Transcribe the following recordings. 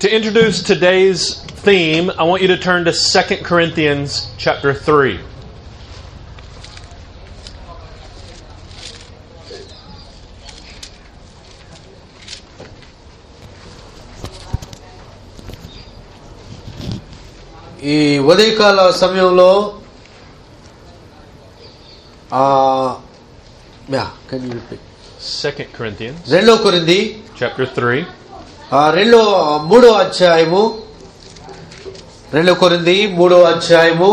To introduce today's theme, I want you to turn to 2 Corinthians chapter 3. ఈ ఉదయకాల సమయంలో can you repeat? 2 Corinthians రెండో కొరింథీ chapter 3. మూడో అధ్యాయము. రెండో కొరింథీ మూడో అధ్యాయము.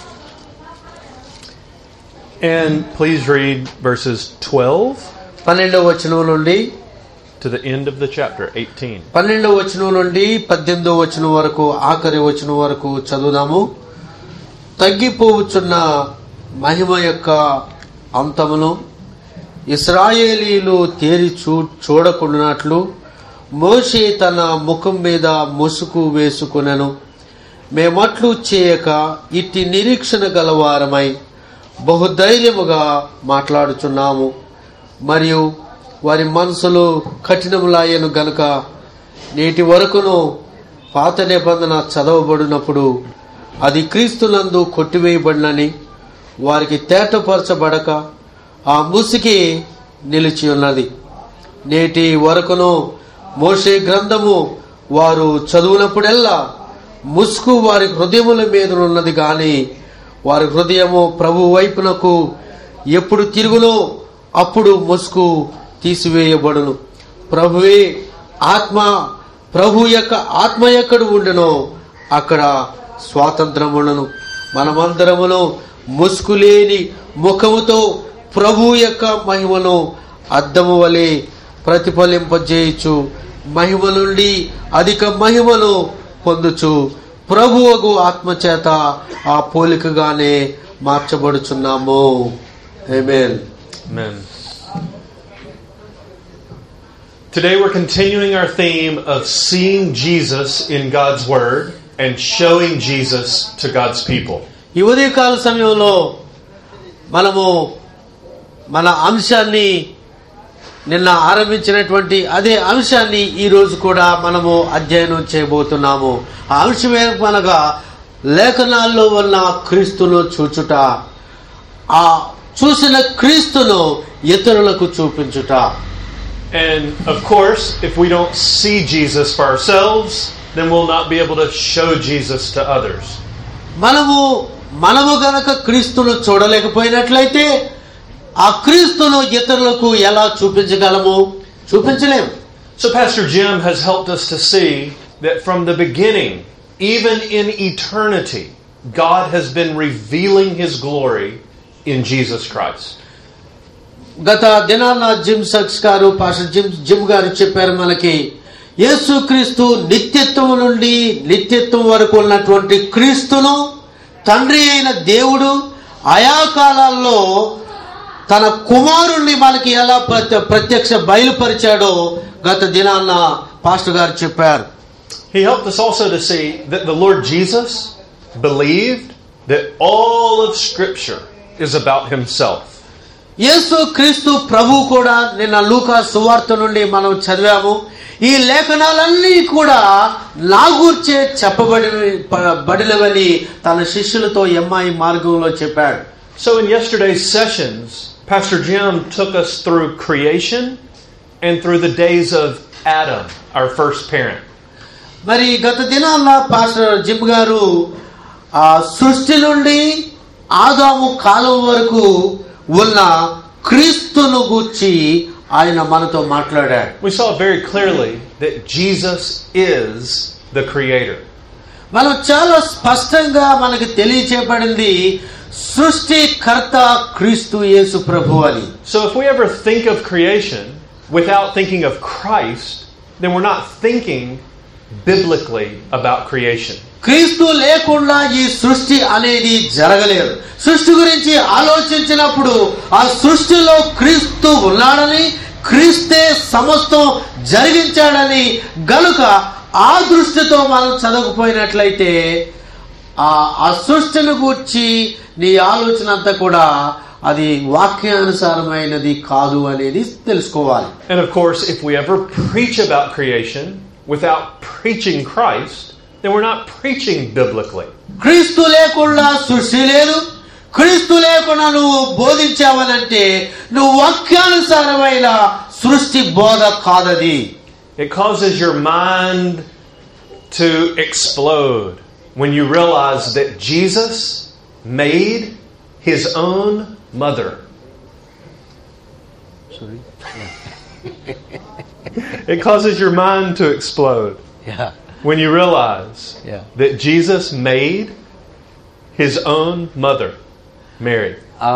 And please read verses 12 12వ వచనం నుండి to the end of the chapter, 18. 12వ వచనం నుండి 18వ వచనం వరకు, ఆఖరి వచనం వరకు చదువుదాము. తగ్గిపోవచ్చున్న మహిమ యొక్క అంతమును ఇశ్రాయేలీయులు తేరి చూడకుండానట్లు మోషే తన ముఖం మీద ముసుగు వేసుకొనెను. మేమట్లు చేయక ఇట్టి నిరీక్షణ గలవారమై బహుధైర్యముగా మాట్లాడుచున్నాము. మరియు వారి మనసులు కఠినములాయను గనుక నేటి వరకును పాత నిబంధన చదవబడినప్పుడు అది క్రీస్తునందు కొట్టివేయబడినని వారికి తేటపరచబడక ఆ ముసికి నిలిచి ఉన్నది. నేటి వరకును మోషే గ్రంథము వారు చదువునప్పుడెల్లా ముసుగు వారి హృదయముల మీద ఉన్నది గాని వారి హృదయము ప్రభు వైపునకు ఎప్పుడు తిరుగునో అప్పుడు ముసుగు తీసివేయబడును. ప్రభువే ఆత్మ, ప్రభు యొక్క ఆత్మ ఎక్కడ ఉండెనో అక్కడ స్వాతంత్రమును. మనమందరమును ముసుగు లేని ముఖముతో ప్రభు యొక్క మహిమను అద్దము వలె ప్రతిఫలింపజేయచ్చు మహిమ నుండి అధిక మహిమను పొందుచు ప్రభువగు ఆత్మచేత ఆ పోలికగానే మార్చబడుచున్నాము. ఆమేన్. Amen. Today we're continuing our theme of seeing Jesus in God's Word and showing Jesus to God's people. ఈ ఉదయకాల సమయంలో మనము మన అంశాన్ని నిన్న ఆరంభించినటువంటి అదే అంశాన్ని ఈ రోజు కూడా మనము అధ్యయనం చేయబోతున్నాము. ఆ అంశం ఏమనగా లేఖనాల్లో ఉన్న క్రీస్తును చూచుట, ఆ చూసిన క్రీస్తును ఇతరులకు చూపించుట. And of course, if we don't see Jesus for ourselves, then we'll not be able to show Jesus to others. మనము గనక క్రీస్తును చూడలేకపోయినట్లయితే ఆ క్రీస్తును ఇతరులకు ఎలా చూపించగలము? చూపించలేము. So Pastor Jim has helped us to see that from the beginning, even in eternity, God has been revealing His glory in Jesus Christ. గత దినాన పాస్టర్ జిమ్ గారు చెప్పారు మనకి, యేసుక్రీస్తు నిత్యత్వం నుండి నిత్యత్వం వరకు ఉన్నటువంటి క్రీస్తును తండ్రి అయిన దేవుడు ఆయా కాలాల్లో తన కుమారుణ్ణి మనకి ఎలా ప్రత్యక్ష బయలుపరిచాడో గత దినాన పాస్టర్ గారు చెప్పారు. He helped us also to see that the Lord Jesus believed that all of Scripture is about Himself. యేసు క్రీస్తు ప్రభు కూడా నిన్న లూకా సువార్త నుండి మనం చదివాము, ఈ లేఖనాలన్నీ కూడా నా గురించే చెప్పబడినవని తన శిష్యులతో ఎమ్మాయి మార్గంలో చెప్పాడు. So in yesterday's sessions, Pastor Jim took us through creation and through the days of Adam, our first parent. మరి గత దినాల పాస్టర్ జిమ్ గారు ఆ సృష్టి నుండి ఆదాము కాలం వరకు ఉన్న క్రీస్తును గూర్చి ఆయన మనతో మాట్లాడాడు. We saw very clearly that Jesus is the creator. మనం చాలా స్పష్టంగా మనకి తెలియచేయబడింది సృష్టికర్త క్రీస్తు యేసు ప్రభు అని. So if we ever think of creation without thinking of Christ, then we're not thinking biblically about creation. క్రీస్తు లేకుండా ఈ సృష్టి అనేది జరగలేదు. సృష్టి గురించి ఆలోచించినప్పుడు ఆ సృష్టిలో క్రీస్తు ఉన్నాడని, క్రీస్తే సమస్తం జరిగించాడని గనుక ఆ దృష్టితో మనం చదవకపోయినట్లయితే ఆ సృష్టిని గూర్చి నీ ఆలోచన అంతా కూడా అది వాక్యానుసారమైనది కాదు అనేది తెలుసుకోవాలి. And of course, if we ever preach about creation, without preaching Christ, then we're not preaching biblically. క్రీస్తు లేకుండా సృష్టి లేదు. క్రీస్తు లేకుండా నువ్వు బోధించావనంటే నువ్వు వాక్యానుసారమైన సృష్టి బోధ కాదది. It causes your mind to explode when you realize that Jesus made his own mother. Sorry. It causes your mind to explode when you realize that Jesus made his own mother, Mary.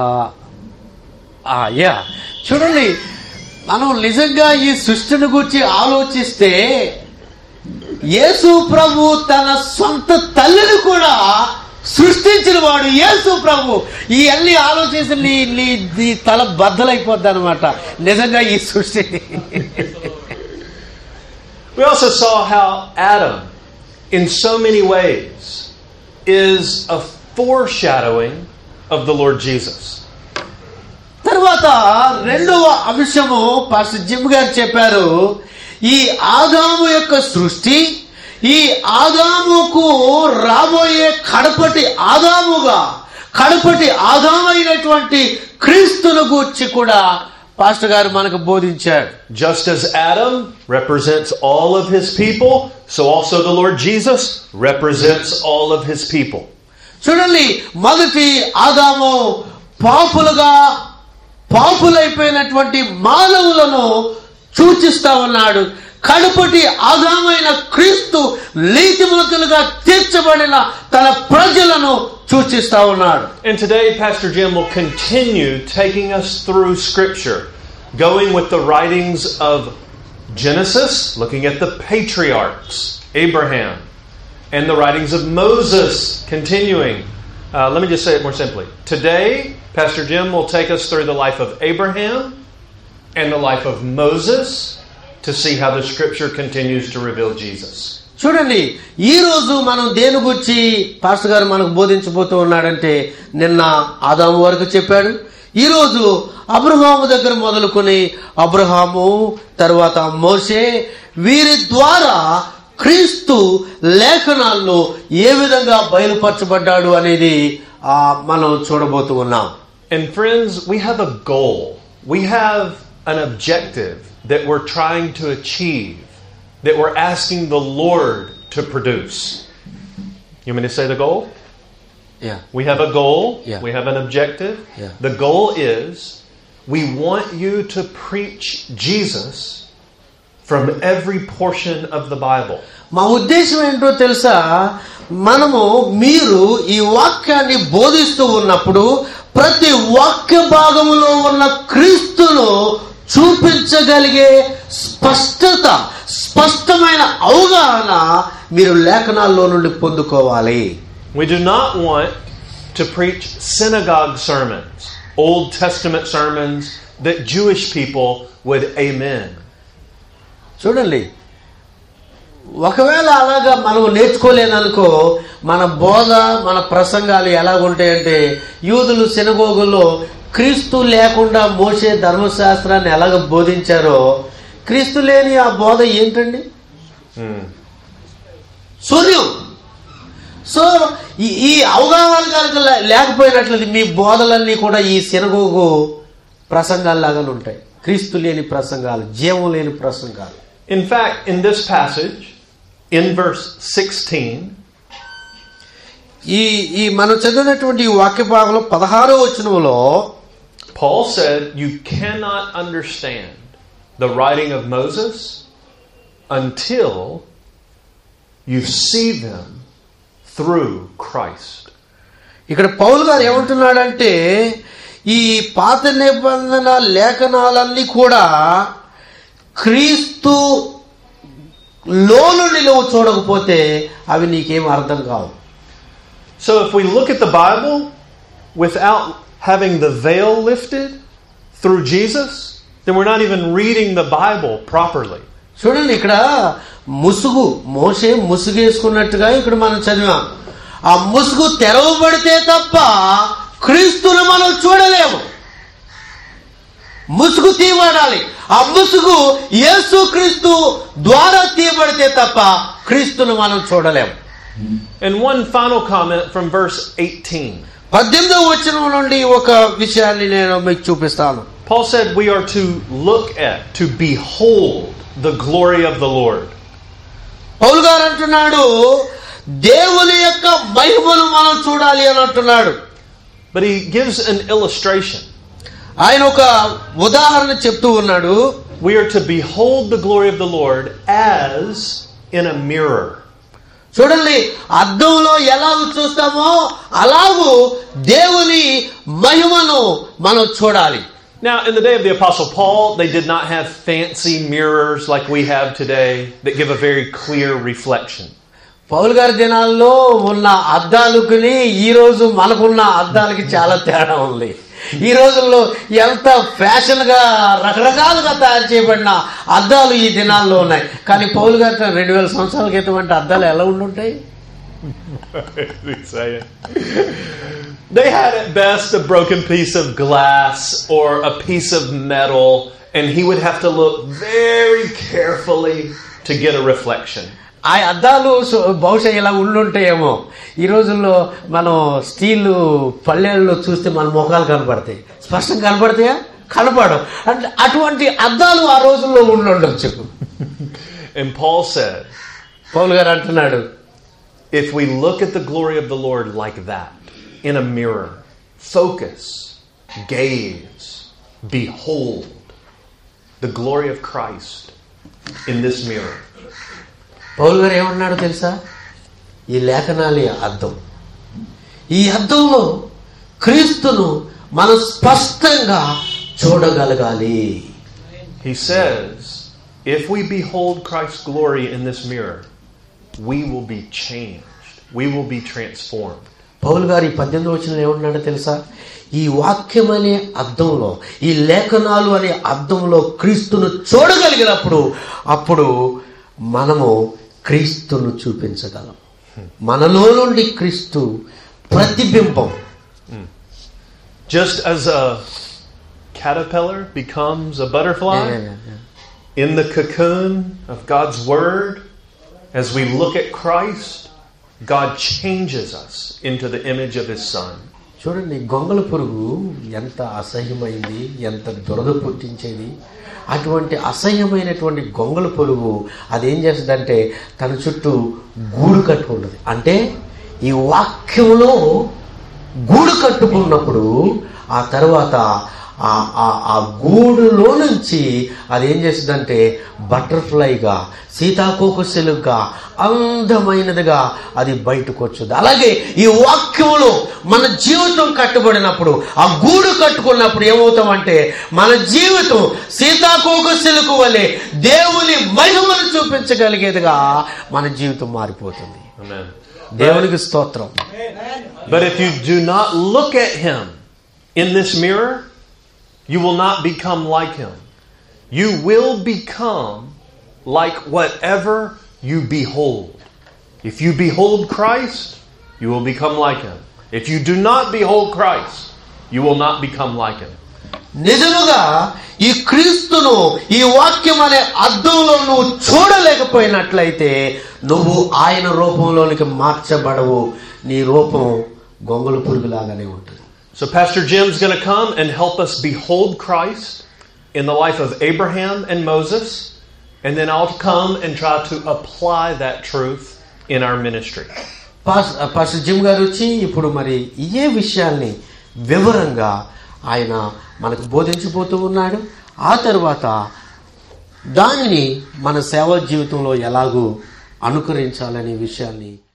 చూడండి, మనం నిజంగా ఈ సృష్టిని గురించి ఆలోచిస్తే యేసు ప్రభు తన సొంత తల్లిని కూడా సృష్టించిన వాడు యేసు ప్రభు. ఈ అన్ని ఆలోచించి నీ తల బద్దలైపోద్ది అనమాట నిజంగా ఈ సృష్టి. We also saw how Adam, in so many ways, is a foreshadowing of the Lord Jesus. తర్వాత రెండవ అంశము పాస్టర్ జిమ్ గారు చెప్పారు, ఈ ఆదాము యొక్క సృష్టి, ఈ ఆదాముకు రాబోయే కడపటి ఆదామైనటువంటి క్రీస్తును గూర్చి కూడా పాస్టర్ గారు మనకు బోధించాడు. Just as Adam represents all of his people, so also the Lord Jesus represents all of his people. చూడండి, మొదటి ఆదాము పాపులైపోయినటువంటి మానవులను సూచిస్తా ఉన్నాడు. కడపటి ఆదామైన క్రీస్తు నీతిమంతులుగా తీర్చబడిన తన ప్రజలను సూచిస్తా ఉన్నాడు. And today Pastor Jim will continue taking us through scripture, going with the writings of Genesis, looking at the patriarchs, Abraham, and the writings of Moses, continuing. Let me just say it more simply. Today Pastor Jim will take us through the life of Abraham and the life of Moses to see how the scripture continues to reveal Jesus. చూడండి, ఈ రోజు మనం దేని గురించి pastor గారు మనకు బోధించబోతూ ఉన్నాడంటే, నిన్న ఆదాము వరకు చెప్పాడు. ఈ రోజు అబ్రహాము దగ్గర మొదలుకొని అబ్రహాము తర్వాత మోషే, వీరి ద్వారా క్రీస్తు లేఖనాల్లో ఏ విధంగా బయలుపరచబడ్డాడు అనేది మనం చూడబోతూ ఉన్నాం. And friends, we have a goal. We have an objective that we're trying to achieve, that we're asking the Lord to produce. You want me to say the goal? Yeah. We have a goal. Yeah. We have an objective. Yeah. The goal is we want you to preach Jesus from every portion of the Bible. మా ఉద్దేశం ఏంటో తెలుసా, మీరు ఈ వాక్యాన్ని బోధిస్తూ ఉన్నప్పుడు ప్రతి వాక్య భాగములో ఉన్న క్రీస్తును చూపించగలిగే స్పష్టమైన అవగాహన మీరు లేఖనాల్లో నుండి పొందుకోవాలి. We do not want to preach synagogue sermons, Old Testament sermons that Jewish people would amen. చూడండి, ఒకవేళ అలాగా మనం నేర్చుకోలేననుకో, మన బోధ మన ప్రసంగాలు ఎలాగుంటాయంటే, యూదులు సినగోగుల్లో క్రీస్తు లేకుండా మోషే ధర్మశాస్త్రాన్ని ఎలాగ బోధించారో, క్రీస్తు లేని ఆ బోధ ఏంటండి? శూన్యం. సో ఈ అవగాహన కనుక లేకపోయినట్లయితే మీ బోధలన్నీ కూడా ఈ సినగోగు ప్రసంగాల్లాగానే ఉంటాయి. క్రీస్తు లేని ప్రసంగాలు, జీవం లేని ప్రసంగాలు. In fact, in this passage, in verse 16, ఈ మనం చదివినటువంటి ఈ వాక్య భాగంలో 16వ వచనంలో Paul said, you cannot understand the writing of Moses until you see them through Christ. ఇక్కడ పౌలు గారు ఏమంటున్నాడంటే, ఈ పాత నిబంధన లేఖనాలన్నీ కూడా క్రీస్తు లోను నిలువ చూడకపోతే అవి నీకేం అర్థం కావు. So if we look at the Bible without having the veil lifted through Jesus, then we're not even reading the Bible properly. చూడండి, ఇక్కడ మోషే ముసుగేసుకున్నట్టుగా ఇక్కడ మనం చదివాం. ఆ ముసుగు తెరవబడితే తప్ప క్రీస్తును మనం చూడలేము. ముసుగు తీయబడాలి. ఆ ముసుగు యేసుక్రీస్తు ద్వారా తీయబడితే తప్ప క్రీస్తును మనం చూడలేం. And one final comment from verse 18. 18వ వచనం నుండి ఒక విషయాన్ని నేను మీకు చూపిస్తాను. Paul said we are to look at, to behold the glory of the Lord. పౌలు గారు అంటున్నాడు దేవుని యొక్క మహిమను మనం చూడాలి అని అంటున్నాడు. But he gives an illustration. ఆయన ఒక ఉదాహరణ చెప్తూ ఉన్నాడు. We are to behold the glory of the Lord as in a mirror. చూడండి, అద్దంలో ఎలా చూస్తామో అలాగూ దేవుని మహిమను మనం చూడాలి. Now, in the day of the Apostle Paul, they did not have fancy mirrors like we have today that give a very clear reflection. పౌలు గారి దినాల్లో ఉన్న అద్దాలకుని ఈ రోజు మనకున్న అద్దాలకి చాలా తేడా ఉంది. ఈ రోజుల్లో ఎంత ఫ్యాషన్ గా రకరకాలుగా తయారు చేయబడిన అద్దాలు ఈ దినాల్లో ఉన్నాయి. కానీ పౌలు గారి 2000 సంవత్సరాల క్రితం అంటే అద్దాలు ఎలా ఉండుంటాయి? They had at best a broken piece of glass or a piece of metal, and he would have to look very carefully to get a reflection. ఆ అద్దాలు బహుశా ఇలా ఉండుంటాయేమో. ఈ రోజుల్లో మనం స్టీల్ పళ్ళేళ్ళలో చూస్తే మన ముఖాలు కనపడతాయి. స్పష్టంగా కనపడతాయా? కనపడవు. అంటే అటువంటి అద్దాలు ఆ రోజుల్లో ఉండొచ్చు. And Paul said, పౌలు గారు అంటున్నాడు, if we look at the glory of the Lord like that, in a mirror, focus, gaze, behold the glory of Christ in this mirror. పౌలు గారు ఏమన్నాడో తెలుసా? ఈ లేఖనాలే అద్దం. ఈ అద్దంలో క్రీస్తును మనం స్పష్టంగా చూడగలగాలి. He says, if we behold Christ's glory in this mirror, we will be changed. We will be transformed. పౌలు గారు ఈ 18వ వచనంలో ఏమన్నాడో తెలుసా? ఈ వాక్యం అనే అద్దంలో, ఈ లేఖనాలు అనే అద్దంలో క్రీస్తును చూడగలిగినప్పుడు అప్పుడు మనము క్రీస్తును చూపించగలం. మనలో నుండి క్రీస్తు ప్రతిబింబం. Just as a caterpillar becomes a butterfly in the cocoon of God's word, as we look at Christ, God changes us into the image of His Son. చూడండి, గొంగళ పురుగు ఎంత అసహ్యమైంది, ఎంత దురద పుట్టించేది. అటువంటి అసహ్యమైనటువంటి గొంగళ పురుగు అదేం చేస్తుందంటే తన చుట్టూ గూడు కట్టుకుంటుంది. అంటే ఈ వాక్యంలో గూడు కట్టుకున్నప్పుడు ఆ తర్వాత ఆ గూడులో నుంచి అదేం చేస్తుందంటే బటర్ఫ్లైగా, సీతాకోకశిలుగా, అందమైనదిగా అది బయటకు వచ్చుద్ది. అలాగే ఈ వాక్యంలో మన జీవితం కట్టుబడినప్పుడు, ఆ గూడు కట్టుకున్నప్పుడు ఏమవుతామంటే మన జీవితం సీతాకోకశిలుకు వలె దేవుని మహిమను చూపించగలిగేదిగా మన జీవితం మారిపోతుంది. దేవునికి స్తోత్రం. But if you do not look at Him in this mirror, you will not become like Him. You will become like whatever you behold. If you behold Christ, you will become like Him. If you do not behold Christ, you will not become like Him. నిజముగా ఈ క్రీస్తును ఈ వాక్యం అనే అద్దంలో నువ్వు చూడలేకపోయినట్లయితే నువ్వు ఆయన రూపంలోనికి మార్చబడవు. నీ రూపం గొంగళ పురుగులాగానే ఉంటుంది. So Pastor Jim's going to come and help us behold Christ in the life of Abraham and Moses, and then I'll come and try to apply that truth in our ministry. Pastor Jim గారు వచ్చి ఇప్పుడు మరి ఇదే విషయాల్ని వివరంగా ఆయన మనకు బోధించబోతూ ఉన్నాడు. ఆ తర్వాత దానిని మన సేవా జీవితంలో ఎలాగూ అనుకరించాలనే విషయాన్ని